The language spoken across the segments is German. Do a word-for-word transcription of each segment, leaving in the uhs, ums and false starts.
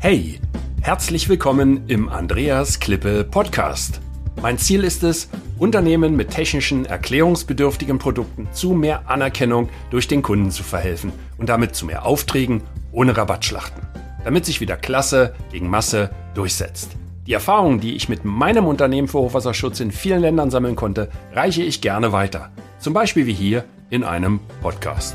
Hey, herzlich willkommen im Andreas Klippe Podcast. Mein Ziel ist es, Unternehmen mit technischen, erklärungsbedürftigen Produkten zu mehr Anerkennung durch den Kunden zu verhelfen und damit zu mehr Aufträgen ohne Rabattschlachten, damit sich wieder Klasse gegen Masse durchsetzt. Die Erfahrungen, die ich mit meinem Unternehmen für Hochwasserschutz in vielen Ländern sammeln konnte, reiche ich gerne weiter. Zum Beispiel wie hier in einem Podcast.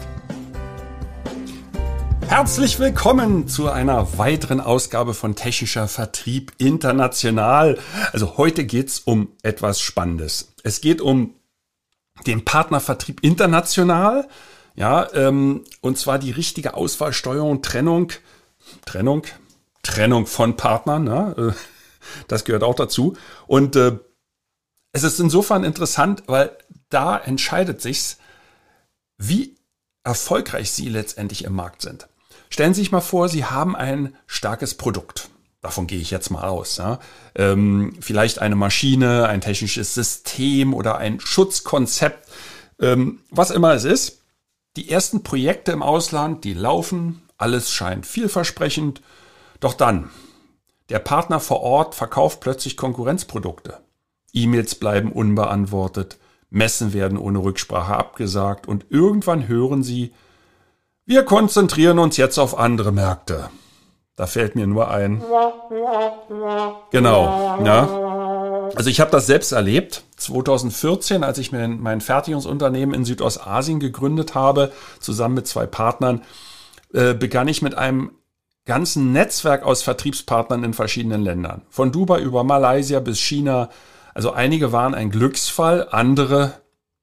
Herzlich willkommen zu einer weiteren Ausgabe von Technischer Vertrieb International. Also heute geht's um etwas Spannendes. Es geht um den Partnervertrieb international, ja, ähm, und zwar die richtige Auswahl, Steuerung, Trennung, Trennung, Trennung von Partnern, ne? Das gehört auch dazu. Und äh, es ist insofern interessant, weil da entscheidet sich's, wie erfolgreich Sie letztendlich im Markt sind. Stellen Sie sich mal vor, Sie haben ein starkes Produkt. Davon gehe ich jetzt mal aus. Ja? Ähm, vielleicht eine Maschine, ein technisches System oder ein Schutzkonzept, ähm, was immer es ist. Die ersten Projekte im Ausland, die laufen, alles scheint vielversprechend. Doch dann, der Partner vor Ort verkauft plötzlich Konkurrenzprodukte. E-Mails bleiben unbeantwortet, Messen werden ohne Rücksprache abgesagt und irgendwann hören Sie, wir konzentrieren uns jetzt auf andere Märkte. Da fällt mir nur ein. Genau, ja. Also ich habe das selbst erlebt. zwanzig vierzehn, als ich mir mein Fertigungsunternehmen in Südostasien gegründet habe, zusammen mit zwei Partnern, äh, begann ich mit einem ganzen Netzwerk aus Vertriebspartnern in verschiedenen Ländern. Von Dubai über Malaysia bis China. Also einige waren ein Glücksfall, andere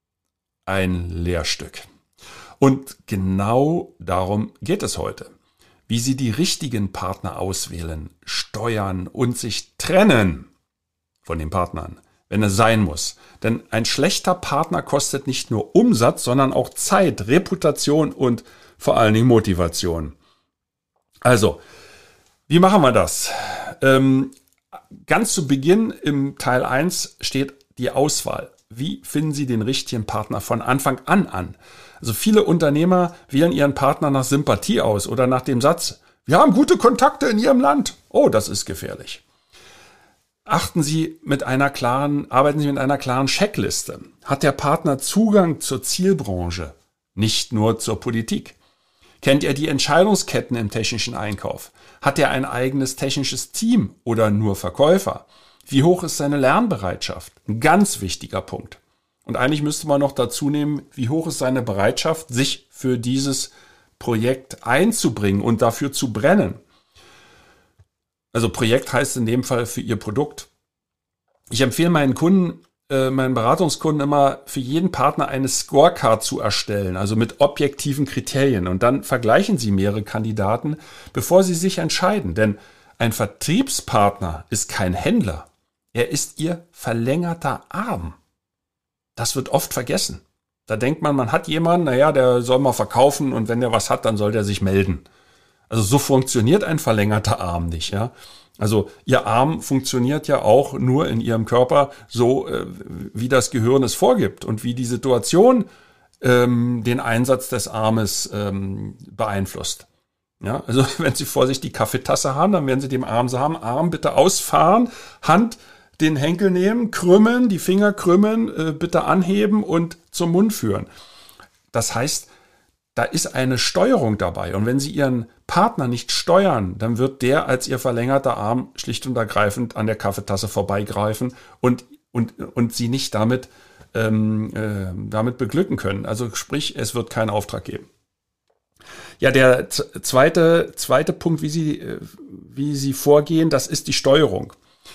ein Lehrstück. Und genau darum geht es heute. Wie Sie die richtigen Partner auswählen, steuern und sich trennen von den Partnern, wenn es sein muss. Denn ein schlechter Partner kostet nicht nur Umsatz, sondern auch Zeit, Reputation und vor allen Dingen Motivation. Also, wie machen wir das? Ähm, ganz zu Beginn im Teil eins steht die Auswahl. Wie finden Sie den richtigen Partner von Anfang an an? Also viele Unternehmer wählen ihren Partner nach Sympathie aus oder nach dem Satz, wir haben gute Kontakte in Ihrem Land. Oh, das ist gefährlich. Achten Sie mit einer klaren, arbeiten Sie mit einer klaren Checkliste. Hat der Partner Zugang zur Zielbranche, nicht nur zur Politik? Kennt er die Entscheidungsketten im technischen Einkauf? Hat er ein eigenes technisches Team oder nur Verkäufer? Wie hoch ist seine Lernbereitschaft? Ein ganz wichtiger Punkt. Und eigentlich müsste man noch dazu nehmen, wie hoch ist seine Bereitschaft, sich für dieses Projekt einzubringen und dafür zu brennen. Also Projekt heißt in dem Fall für Ihr Produkt. Ich empfehle meinen Kunden, äh, meinen Beratungskunden immer, für jeden Partner eine Scorecard zu erstellen, also mit objektiven Kriterien. Und dann vergleichen Sie mehrere Kandidaten, bevor Sie sich entscheiden. Denn ein Vertriebspartner ist kein Händler. Er ist Ihr verlängerter Arm. Das wird oft vergessen. Da denkt man, man hat jemanden, naja, der soll mal verkaufen und wenn der was hat, dann soll der sich melden. Also so funktioniert ein verlängerter Arm nicht, ja. Also Ihr Arm funktioniert ja auch nur in Ihrem Körper so, äh, wie das Gehirn es vorgibt und wie die Situation ähm, den Einsatz des Armes ähm, beeinflusst. Ja, also wenn Sie vor sich die Kaffeetasse haben, dann werden Sie dem Arm sagen, Arm bitte ausfahren, Hand den Henkel nehmen, krümmen, die Finger krümmen, äh, bitte anheben und zum Mund führen. Das heißt, da ist eine Steuerung dabei. Und wenn Sie Ihren Partner nicht steuern, dann wird der als Ihr verlängerter Arm schlicht und ergreifend an der Kaffeetasse vorbeigreifen und, und, und Sie nicht damit, ähm, äh, damit beglücken können. Also sprich, es wird keinen Auftrag geben. Ja, der z- zweite, zweite Punkt, wie Sie, äh, wie Sie vorgehen, das ist die Steuerung.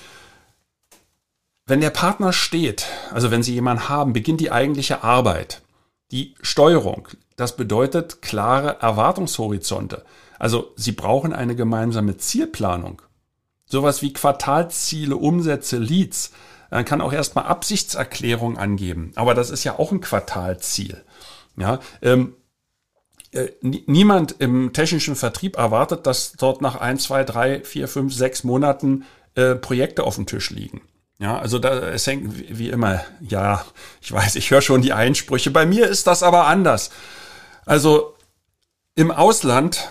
Wenn der Partner steht, also wenn Sie jemanden haben, beginnt die eigentliche Arbeit. Die Steuerung, das bedeutet klare Erwartungshorizonte. Also Sie brauchen eine gemeinsame Zielplanung. Sowas wie Quartalsziele, Umsätze, Leads. Man kann auch erstmal Absichtserklärung angeben. Aber das ist ja auch ein Quartalsziel. Ja, ähm, äh, niemand im technischen Vertrieb erwartet, dass dort nach ein, zwei, drei, vier, fünf, sechs Monaten äh, Projekte auf dem Tisch liegen. Ja, also da, es hängt wie immer, ja, ich weiß, ich höre schon die Einsprüche, bei mir ist das aber anders. Also im Ausland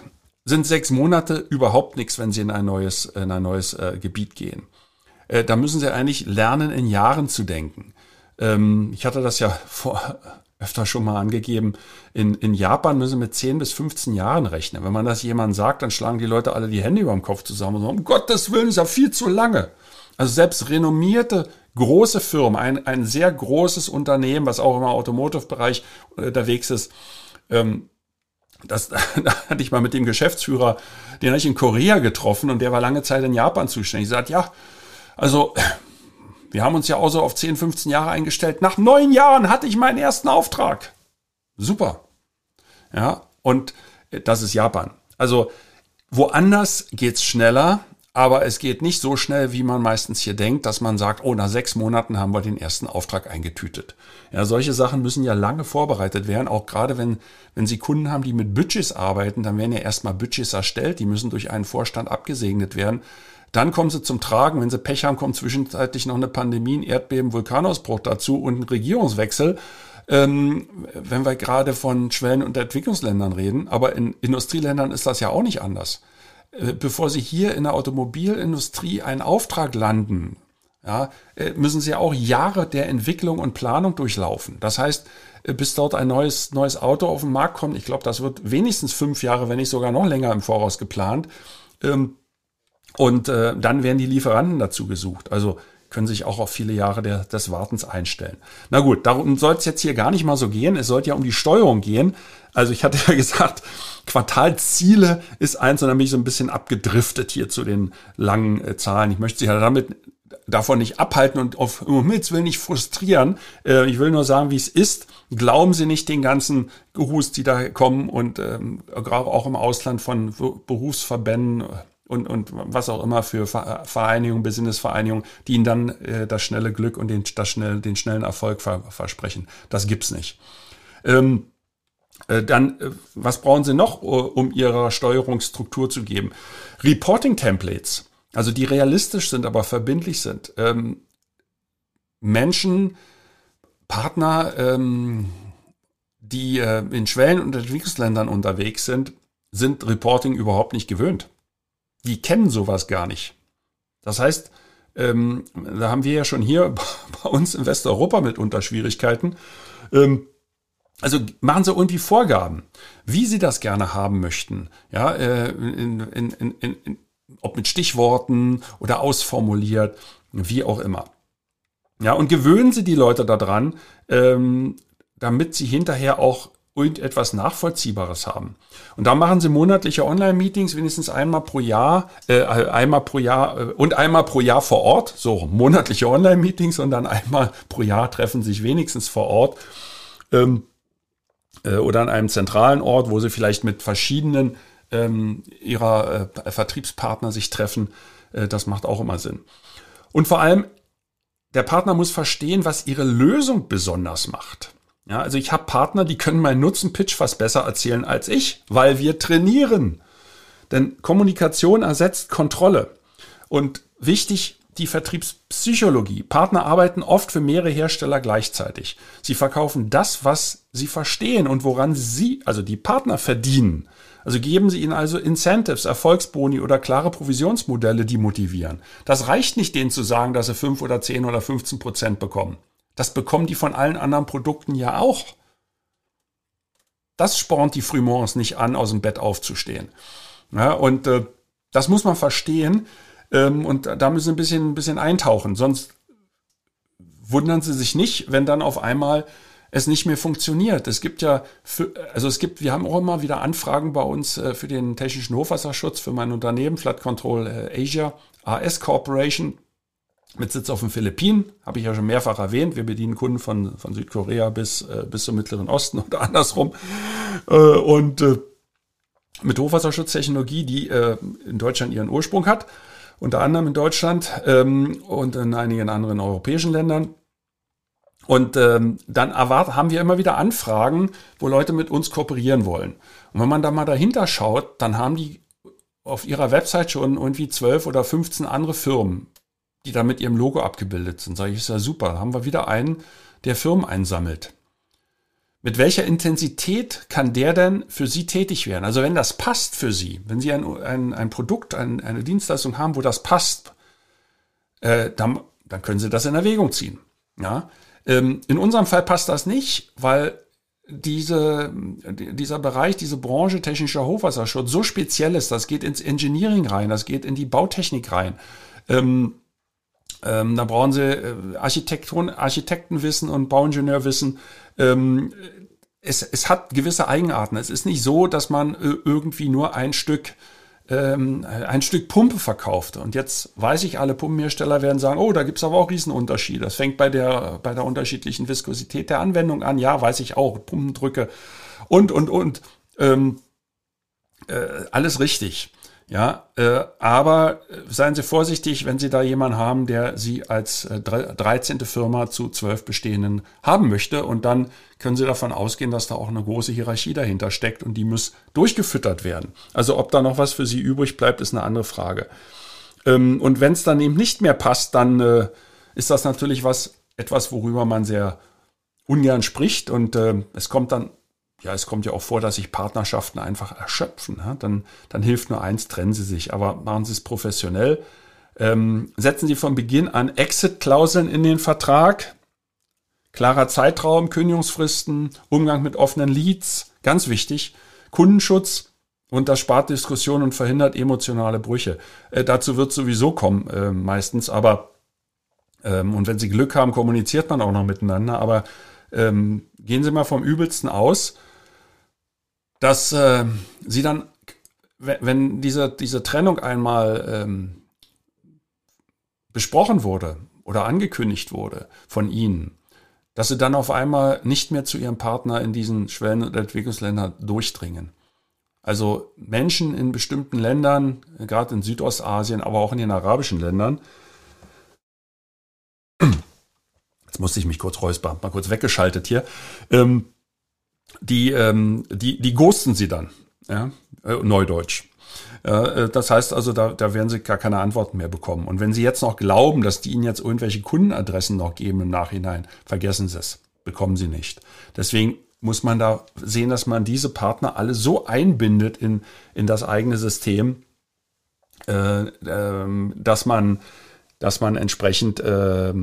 sind sechs Monate überhaupt nichts, wenn Sie in ein neues, in ein neues äh, Gebiet gehen. Äh, da müssen Sie eigentlich lernen, in Jahren zu denken. Ähm, ich hatte das ja vor öfter schon mal angegeben. In, in Japan müssen Sie mit zehn bis fünfzehn Jahren rechnen. Wenn man das jemandem sagt, dann schlagen die Leute alle die Hände über dem Kopf zusammen und sagen, um Gottes Willen, ist ja viel zu lange. Also selbst renommierte große Firmen, ein, ein sehr großes Unternehmen, was auch im Automotive-Bereich unterwegs ist, ähm, Das, da hatte ich mal mit dem Geschäftsführer, den habe ich in Korea getroffen und der war lange Zeit in Japan zuständig. Ich sagte, ja, also wir haben uns ja auch so auf zehn, fünfzehn Jahre eingestellt. Nach neun Jahren hatte ich meinen ersten Auftrag. Super. Ja, und das ist Japan. Also woanders geht's schneller, aber es geht nicht so schnell, wie man meistens hier denkt, dass man sagt, oh, nach sechs Monaten haben wir den ersten Auftrag eingetütet. Ja, solche Sachen müssen ja lange vorbereitet werden, auch gerade wenn, wenn Sie Kunden haben, die mit Budgets arbeiten, dann werden ja erstmal Budgets erstellt, die müssen durch einen Vorstand abgesegnet werden. Dann kommen sie zum Tragen, wenn sie Pech haben, kommt zwischenzeitlich noch eine Pandemie, ein Erdbeben, Vulkanausbruch dazu und ein Regierungswechsel. Ähm, wenn wir gerade von Schwellen- und Entwicklungsländern reden, aber in Industrieländern ist das ja auch nicht anders. Bevor Sie hier in der Automobilindustrie einen Auftrag landen, ja, müssen Sie auch Jahre der Entwicklung und Planung durchlaufen. Das heißt, bis dort ein neues, neues Auto auf den Markt kommt, ich glaube, das wird wenigstens fünf Jahre, wenn nicht sogar noch länger im Voraus geplant. Und dann werden die Lieferanten dazu gesucht. Also können sich auch auf viele Jahre der, des Wartens einstellen. Na gut, darum soll es jetzt hier gar nicht mal so gehen. Es sollte ja um die Steuerung gehen. Also ich hatte ja gesagt, Quartalsziele ist eins, und dann bin ich so ein bisschen abgedriftet hier zu den langen äh, Zahlen. Ich möchte Sie ja damit davon nicht abhalten und auf um Himmels Willen nicht frustrieren. Äh, ich will nur sagen, wie es ist. Glauben Sie nicht den ganzen Gehust, die da kommen und ähm, gerade auch im Ausland von Berufsverbänden und, und was auch immer für Vereinigungen, Businessvereinigungen, die Ihnen dann äh, das schnelle Glück und den, das schnell, den schnellen Erfolg ver, versprechen. Das gibt's nicht. Ähm, äh, dann, äh, was brauchen Sie noch, um Ihrer Steuerungsstruktur zu geben? Reporting-Templates, also die realistisch sind, aber verbindlich sind. Ähm, Menschen, Partner, ähm, die äh, in Schwellen- und Entwicklungsländern unterwegs sind, sind Reporting überhaupt nicht gewöhnt. Die kennen sowas gar nicht. Das heißt, ähm, da haben wir ja schon hier bei uns in Westeuropa mitunter Schwierigkeiten. Ähm, also machen Sie irgendwie Vorgaben, wie Sie das gerne haben möchten. Ja, äh, in, in, in, in, ob mit Stichworten oder ausformuliert, wie auch immer. Ja, und gewöhnen Sie die Leute daran, ähm, damit sie hinterher auch irgendetwas Nachvollziehbares haben. Und da machen Sie monatliche Online-Meetings, wenigstens einmal pro Jahr, äh, einmal pro Jahr äh, und einmal pro Jahr vor Ort. So, monatliche Online-Meetings und dann einmal pro Jahr treffen Sie sich wenigstens vor Ort ähm, äh, oder an einem zentralen Ort, wo Sie vielleicht mit verschiedenen ähm, Ihrer äh, Vertriebspartner sich treffen. Äh, das macht auch immer Sinn. Und vor allem, der Partner muss verstehen, was Ihre Lösung besonders macht. Ja, also ich habe Partner, die können meinen Nutzen-Pitch fast besser erzählen als ich, weil wir trainieren. Denn Kommunikation ersetzt Kontrolle. Und wichtig, die Vertriebspsychologie. Partner arbeiten oft für mehrere Hersteller gleichzeitig. Sie verkaufen das, was sie verstehen und woran sie, also die Partner, verdienen. Also geben Sie ihnen also Incentives, Erfolgsboni oder klare Provisionsmodelle, die motivieren. Das reicht nicht, denen zu sagen, dass sie fünf oder zehn oder fünfzehn Prozent bekommen. Das bekommen die von allen anderen Produkten ja auch. Das spornt die frühmorgens nicht an, aus dem Bett aufzustehen. Ja, und äh, das muss man verstehen ähm, und da müssen Sie ein bisschen, ein bisschen eintauchen. Sonst wundern Sie sich nicht, wenn dann auf einmal es nicht mehr funktioniert. Es gibt ja, für, also es gibt, wir haben auch immer wieder Anfragen bei uns äh, für den technischen Hochwasserschutz für mein Unternehmen, Flood Control äh, Asia, A S Corporation. Mit Sitz auf den Philippinen, habe ich ja schon mehrfach erwähnt. Wir bedienen Kunden von, von Südkorea bis, äh, bis zum Mittleren Osten oder andersrum. Äh, und äh, mit Hochwasserschutztechnologie, die äh, in Deutschland ihren Ursprung hat. Unter anderem in Deutschland ähm, und in einigen anderen europäischen Ländern. Und ähm, dann erwart- haben wir immer wieder Anfragen, wo Leute mit uns kooperieren wollen. Und wenn man da mal dahinter schaut, dann haben die auf ihrer Website schon irgendwie zwölf oder fünfzehn andere Firmen, die da mit ihrem Logo abgebildet sind. Sag ich, ist ja super. Da haben wir wieder einen, der Firmen einsammelt. mit welcher Intensität kann der denn für Sie tätig werden? Also wenn das passt für Sie, wenn Sie ein, ein, ein Produkt, ein, eine Dienstleistung haben, wo das passt, äh, dann, dann können Sie das in Erwägung ziehen. Ja? Ähm, in unserem Fall passt das nicht, weil diese, dieser Bereich, diese Branche technischer Hochwasserschutz so speziell ist. Das geht ins Engineering rein, das geht in die Bautechnik rein. Ähm, ähm, da brauchen Sie äh, Architekton, Architektenwissen und Bauingenieurwissen. Ähm, es, es hat gewisse Eigenarten. Es ist nicht so, dass man äh, irgendwie nur ein Stück ähm, ein Stück Pumpe verkauft. Und jetzt weiß ich, alle Pumpenhersteller werden sagen, oh, da gibt's aber auch Riesenunterschiede. Das fängt bei der bei der unterschiedlichen Viskosität der Anwendung an. Ja, weiß ich auch. Pumpendrücke und, und, und. Ähm, äh, alles richtig. Ja, äh, aber seien Sie vorsichtig, wenn Sie da jemanden haben, der Sie als äh, dreizehnte Firma zu zwölf bestehenden haben möchte. Und dann können Sie davon ausgehen, dass da auch eine große Hierarchie dahinter steckt und die muss durchgefüttert werden. Also ob da noch was für Sie übrig bleibt, ist eine andere Frage. Ähm, und wenn es dann eben nicht mehr passt, dann äh, ist das natürlich was etwas, worüber man sehr ungern spricht. Und äh, es kommt dann Ja, es kommt ja auch vor, dass sich Partnerschaften einfach erschöpfen. Ja? Dann, dann hilft nur eins, trennen Sie sich. Aber machen Sie es professionell. Ähm, setzen Sie von Beginn an Exit-Klauseln in den Vertrag. Klarer Zeitraum, Kündigungsfristen, Umgang mit offenen Leads, ganz wichtig. Kundenschutz und das spart Diskussionen und verhindert emotionale Brüche. Äh, dazu wird sowieso kommen äh, meistens. Aber ähm, und wenn Sie Glück haben, kommuniziert man auch noch miteinander. Aber ähm, gehen Sie mal vom Übelsten aus, dass äh, sie dann, wenn diese, diese Trennung einmal ähm, besprochen wurde oder angekündigt wurde von Ihnen, dass sie dann auf einmal nicht mehr zu ihrem Partner in diesen Schwellen- und Entwicklungsländern durchdringen. Also Menschen in bestimmten Ländern, gerade in Südostasien, aber auch in den arabischen Ländern, jetzt musste ich mich kurz räuspern, mal kurz weggeschaltet hier, ähm, die, ähm, die, die ghosten sie dann, ja, äh, Neudeutsch. Äh, das heißt also, da, da werden sie gar keine Antworten mehr bekommen. Und wenn sie jetzt noch glauben, dass die ihnen jetzt irgendwelche Kundenadressen noch geben im Nachhinein, vergessen sie es, bekommen sie nicht. Deswegen muss man da sehen, dass man diese Partner alle so einbindet in, in das eigene System, äh, äh, dass man, dass man entsprechend äh,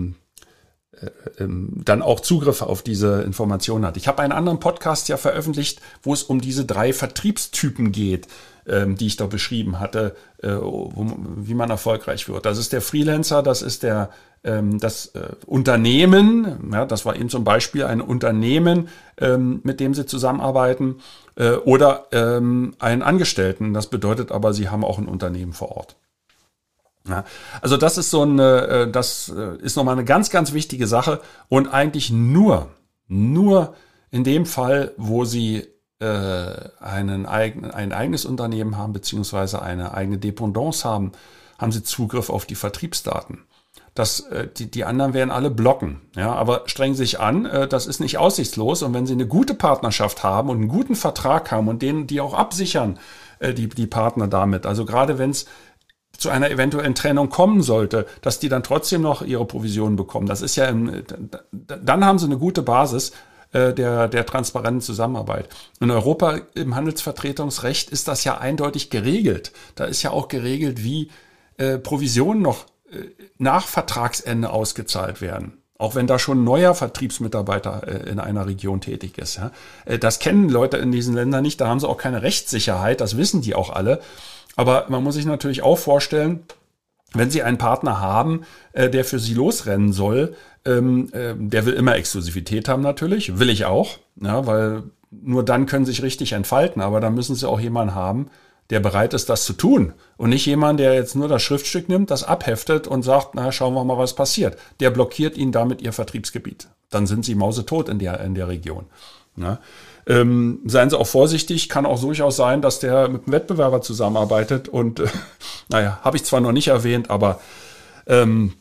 dann auch Zugriff auf diese Informationen hat. Ich habe einen anderen Podcast ja veröffentlicht, wo es um diese drei Vertriebstypen geht, ähm, die ich da beschrieben hatte, äh, wo, wie man erfolgreich wird. Das ist der Freelancer, das ist der ähm, das äh, Unternehmen, ja, das war eben zum Beispiel ein Unternehmen, ähm, mit dem Sie zusammenarbeiten, äh, oder ähm, einen Angestellten. Das bedeutet aber, Sie haben auch ein Unternehmen vor Ort. Ja, also das ist so eine, das ist nochmal eine ganz, ganz wichtige Sache und eigentlich nur, nur in dem Fall, wo Sie äh, einen eigenen, ein eigenes Unternehmen haben, beziehungsweise eine eigene Dependance haben, haben Sie Zugriff auf die Vertriebsdaten. Das, äh, die, die anderen werden alle blocken. Ja, aber strengen Sie sich an, äh, das ist nicht aussichtslos. Und wenn Sie eine gute Partnerschaft haben und einen guten Vertrag haben und den, die auch absichern, äh, die, die Partner damit, also gerade wenn es zu einer eventuellen Trennung kommen sollte, dass die dann trotzdem noch ihre Provisionen bekommen. Das ist ja, im, dann haben sie eine gute Basis äh, der, der transparenten Zusammenarbeit. In Europa im Handelsvertretungsrecht ist das ja eindeutig geregelt. Da ist ja auch geregelt, wie äh, Provisionen noch äh, nach Vertragsende ausgezahlt werden. Auch wenn da schon ein neuer Vertriebsmitarbeiter äh, in einer Region tätig ist. Ja. Äh, das kennen Leute in diesen Ländern nicht. Da haben sie auch keine Rechtssicherheit. Das wissen die auch alle. Aber man muss sich natürlich auch vorstellen, wenn Sie einen Partner haben, äh, der für Sie losrennen soll, ähm, äh, der will immer Exklusivität haben natürlich, will ich auch, ja, weil nur dann können Sie sich richtig entfalten. Aber dann müssen Sie auch jemanden haben, der bereit ist, das zu tun. Und nicht jemand, der jetzt nur das Schriftstück nimmt, das abheftet und sagt, na, schauen wir mal, was passiert. Der blockiert Ihnen damit Ihr Vertriebsgebiet. Dann sind Sie mausetot in der, in der Region. Ja. Ähm, seien Sie auch vorsichtig, kann auch durchaus sein, dass der mit einem Wettbewerber zusammenarbeitet und äh, naja, habe ich zwar noch nicht erwähnt, aber ähm,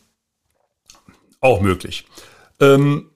auch möglich. Ähm,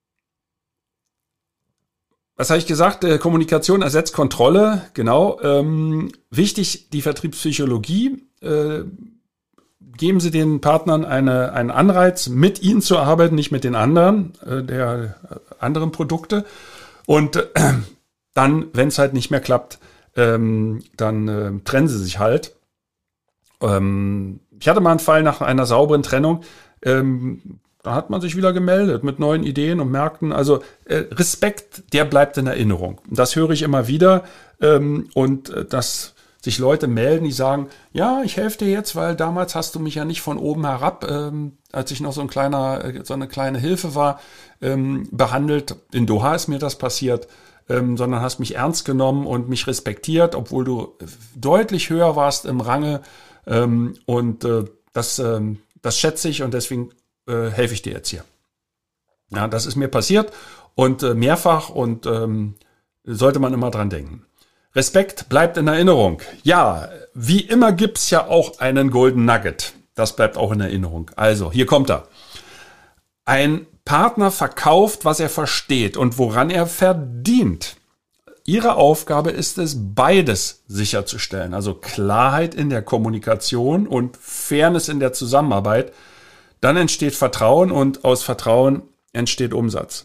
was habe ich gesagt? Äh, Kommunikation ersetzt Kontrolle, genau. Ähm, wichtig, die Vertriebspsychologie. Äh, geben Sie den Partnern eine, einen Anreiz, mit ihnen zu arbeiten, nicht mit den anderen, äh, der äh, anderen Produkte. Und äh, dann, wenn es halt nicht mehr klappt, ähm, dann äh, trennen sie sich halt. Ähm, ich hatte mal einen Fall nach einer sauberen Trennung, ähm, da hat man sich wieder gemeldet mit neuen Ideen und Märkten. Also äh, Respekt, der bleibt in Erinnerung. Das höre ich immer wieder. Ähm, und äh, dass sich Leute melden, die sagen, ja, ich helfe dir jetzt, weil damals hast du mich ja nicht von oben herab, ähm, als ich noch so ein kleiner, äh, so eine kleine Hilfe war, ähm, behandelt. In Doha ist mir das passiert, ähm, sondern hast mich ernst genommen und mich respektiert, obwohl du deutlich höher warst im Range. Ähm, und äh, das, ähm, das schätze ich und deswegen äh, helfe ich dir jetzt hier. Ja, das ist mir passiert und äh, mehrfach und ähm, sollte man immer dran denken. Respekt bleibt in Erinnerung. Ja, wie immer gibt's ja auch einen Golden Nugget. Das bleibt auch in Erinnerung. Also, hier kommt er. Ein Partner verkauft, was er versteht und woran er verdient. Ihre Aufgabe ist es, beides sicherzustellen. Also Klarheit in der Kommunikation und Fairness in der Zusammenarbeit. Dann entsteht Vertrauen und aus Vertrauen entsteht Umsatz.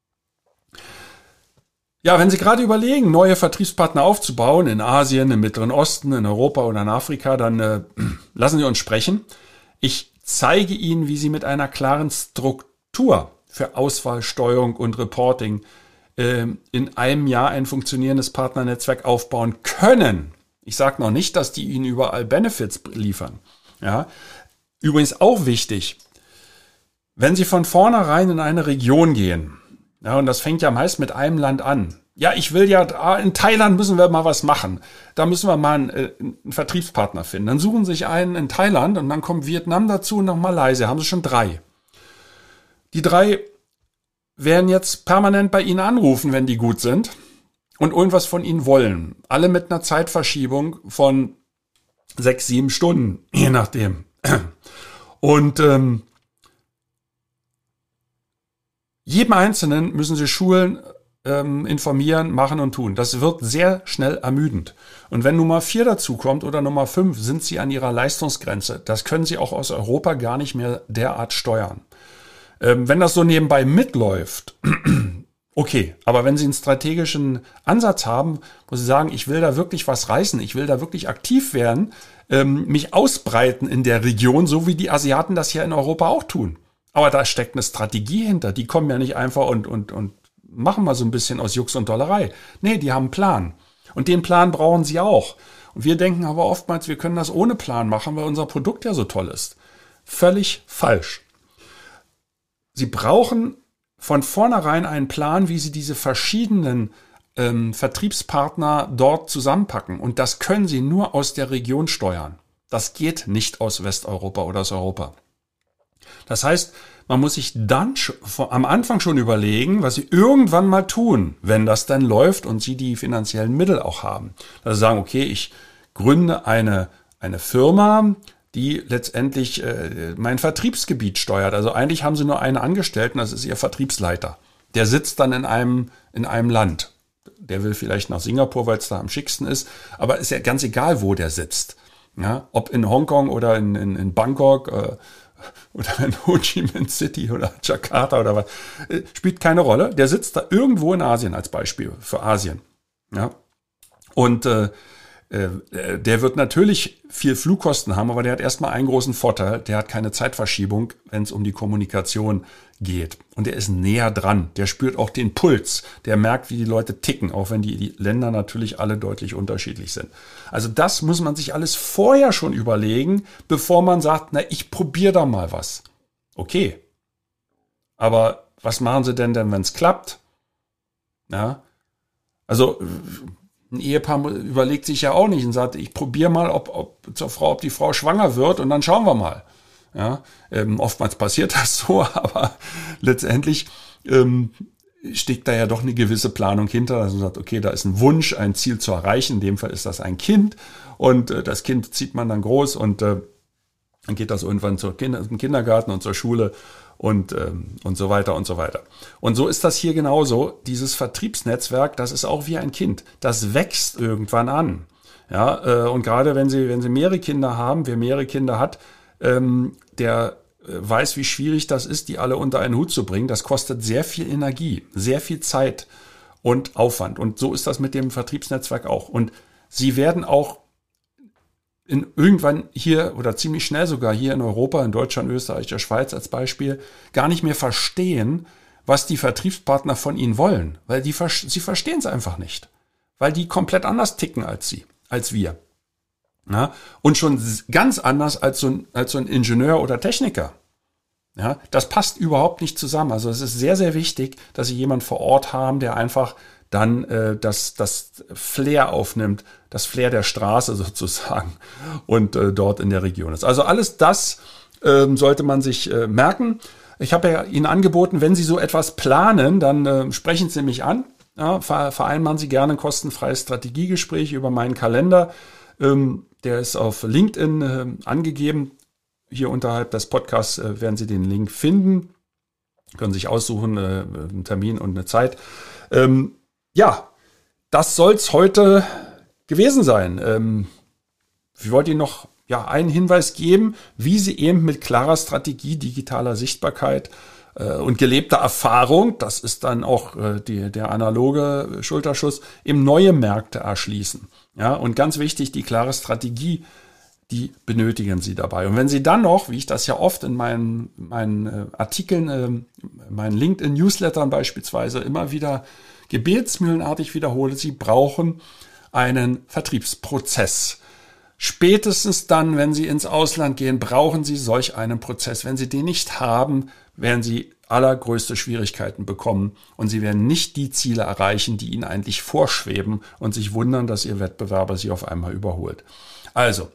Ja, wenn Sie gerade überlegen, neue Vertriebspartner aufzubauen in Asien, im Mittleren Osten, in Europa oder in Afrika, dann äh, lassen Sie uns sprechen. Ich zeige Ihnen, wie Sie mit einer klaren Struktur für Auswahl, Steuerung und Reporting äh, in einem Jahr ein funktionierendes Partnernetzwerk aufbauen können. Ich sage noch nicht, dass die Ihnen überall Benefits liefern. Ja. Übrigens auch wichtig, wenn Sie von vornherein in eine Region gehen, ja, und das fängt ja meist mit einem Land an. Ja, ich will ja, in Thailand müssen wir mal was machen. Da müssen wir mal einen, einen Vertriebspartner finden. Dann suchen Sie sich einen in Thailand und dann kommt Vietnam dazu und noch Malaysia. Haben Sie schon drei. Die drei werden jetzt permanent bei Ihnen anrufen, wenn die gut sind und irgendwas von Ihnen wollen. Alle mit einer Zeitverschiebung von sechs, sieben Stunden, je nachdem. Und ähm, jedem Einzelnen müssen Sie schulen, ähm, informieren, machen und tun. Das wird sehr schnell ermüdend. Und wenn Nummer vier dazukommt oder Nummer fünf, sind Sie an Ihrer Leistungsgrenze. Das können Sie auch aus Europa gar nicht mehr derart steuern. Ähm, wenn das so nebenbei mitläuft, okay. Aber wenn Sie einen strategischen Ansatz haben, wo Sie sagen, ich will da wirklich was reißen, ich will da wirklich aktiv werden, ähm, mich ausbreiten in der Region, so wie die Asiaten das hier in Europa auch tun. Aber da steckt eine Strategie hinter. Die kommen ja nicht einfach und, und, und machen mal so ein bisschen aus Jux und Dollerei. Nee, die haben einen Plan. Und den Plan brauchen sie auch. Und wir denken aber oftmals, wir können das ohne Plan machen, weil unser Produkt ja so toll ist. Völlig falsch. Sie brauchen von vornherein einen Plan, wie sie diese verschiedenen ähm, Vertriebspartner dort zusammenpacken. Und das können sie nur aus der Region steuern. Das geht nicht aus Westeuropa oder aus Europa. Das heißt, man muss sich dann am Anfang schon überlegen, was sie irgendwann mal tun, wenn das dann läuft und sie die finanziellen Mittel auch haben. Also sagen, okay, ich gründe eine, eine Firma, die letztendlich äh, mein Vertriebsgebiet steuert. Also eigentlich haben sie nur einen Angestellten, das ist ihr Vertriebsleiter. Der sitzt dann in einem, in einem Land. Der will vielleicht nach Singapur, weil es da am schicksten ist, aber ist ja ganz egal, wo der sitzt. Ja, ob in Hongkong oder in, in, in Bangkok, äh, oder in Ho Chi Minh City oder Jakarta oder was, spielt keine Rolle. Der sitzt da irgendwo in Asien als Beispiel für Asien. Ja. Und äh, äh, der wird natürlich viel Flugkosten haben, aber der hat erstmal einen großen Vorteil, der hat keine Zeitverschiebung, wenn es um die Kommunikation geht. Und der ist näher dran, der spürt auch den Puls, der merkt, wie die Leute ticken, auch wenn die, die Länder natürlich alle deutlich unterschiedlich sind. Also das muss man sich alles vorher schon überlegen, bevor man sagt, na, ich probiere da mal was. Okay, aber was machen Sie denn denn, wenn es klappt? Ja, also ein Ehepaar überlegt sich ja auch nicht und sagt, ich probiere mal, ob, ob zur Frau, ob die Frau schwanger wird und dann schauen wir mal. Ja, ähm, oftmals passiert das so, aber letztendlich ähm, steckt da ja doch eine gewisse Planung hinter. Also man sagt, okay, da ist ein Wunsch, ein Ziel zu erreichen. In dem Fall ist das ein Kind und äh, das Kind zieht man dann groß und äh, dann geht das irgendwann zur Kinder, zum Kindergarten und zur Schule und ähm, und so weiter und so weiter. Und so ist das hier genauso. Dieses Vertriebsnetzwerk, das ist auch wie ein Kind. Das wächst irgendwann an. Ja, äh, und gerade wenn Sie wenn Sie mehrere Kinder haben, wer mehrere Kinder hat, ähm, der weiß, wie schwierig das ist, die alle unter einen Hut zu bringen. Das kostet sehr viel Energie, sehr viel Zeit. und Aufwand. Und so ist das mit dem Vertriebsnetzwerk auch. Und Sie werden auch in irgendwann hier oder ziemlich schnell sogar hier in Europa, in Deutschland, Österreich, der Schweiz als Beispiel, gar nicht mehr verstehen, was die Vertriebspartner von Ihnen wollen. Weil die, sie verstehen es einfach nicht. Weil die komplett anders ticken als Sie, als wir. Ja? Und schon ganz anders als so ein, als so ein Ingenieur oder Techniker. Ja? Das passt überhaupt nicht zusammen. Also es ist sehr, sehr wichtig, dass Sie jemanden vor Ort haben, der einfach dann äh, das, das Flair aufnimmt, das Flair der Straße sozusagen und äh, dort in der Region ist. Also alles das ähm, sollte man sich äh, merken. Ich habe ja Ihnen angeboten, wenn Sie so etwas planen, dann äh, sprechen Sie mich an. Ja, ver- vereinbaren Sie gerne ein kostenfreies Strategiegespräch über meinen Kalender. Ähm, der ist auf LinkedIn äh, angegeben. Hier unterhalb des Podcasts äh, werden Sie den Link finden. Können sich aussuchen, äh, einen Termin und eine Zeit. Ähm, Ja, das soll's heute gewesen sein. Ähm, ich wollte Ihnen noch ja, einen Hinweis geben, wie Sie eben mit klarer Strategie, digitaler Sichtbarkeit äh, und gelebter Erfahrung, das ist dann auch äh, die, der analoge Schulterschuss, eben neue Märkte erschließen. Ja, und ganz wichtig, die klare Strategie, die benötigen Sie dabei. Und wenn Sie dann noch, wie ich das ja oft in meinen, meinen äh, Artikeln, äh, meinen LinkedIn-Newslettern beispielsweise immer wieder gebetsmühlenartig wiederhole, Sie brauchen einen Vertriebsprozess. Spätestens dann, wenn Sie ins Ausland gehen, brauchen Sie solch einen Prozess. Wenn Sie den nicht haben, werden Sie allergrößte Schwierigkeiten bekommen und Sie werden nicht die Ziele erreichen, die Ihnen eigentlich vorschweben und sich wundern, dass Ihr Wettbewerber Sie auf einmal überholt. Also,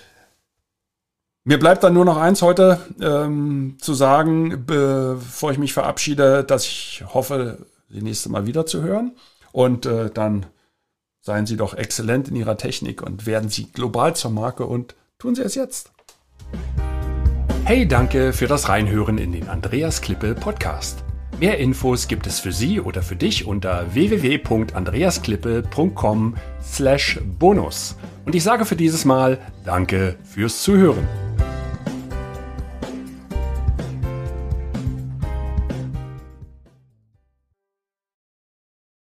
mir bleibt dann nur noch eins heute ähm, zu sagen, bevor ich mich verabschiede, dass ich hoffe, Sie nächste Mal wieder zu hören. Und äh, dann seien Sie doch exzellent in Ihrer Technik und werden Sie global zur Marke und tun Sie es jetzt. Hey, danke für das Reinhören in den Andreas Klippe Podcast. Mehr Infos gibt es für Sie oder für dich unter w w w punkt andreasklippe punkt com slash bonus. Und ich sage für dieses Mal Danke fürs Zuhören.